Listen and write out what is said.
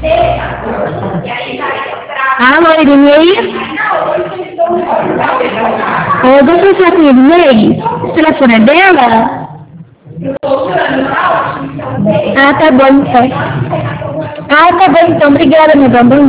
Ah, loirinha, e aí? Eu vou conversar com ele, Ney. O telefone é dela? Ah, tá bom então. Ah, tá bom então. Obrigada, meu bom.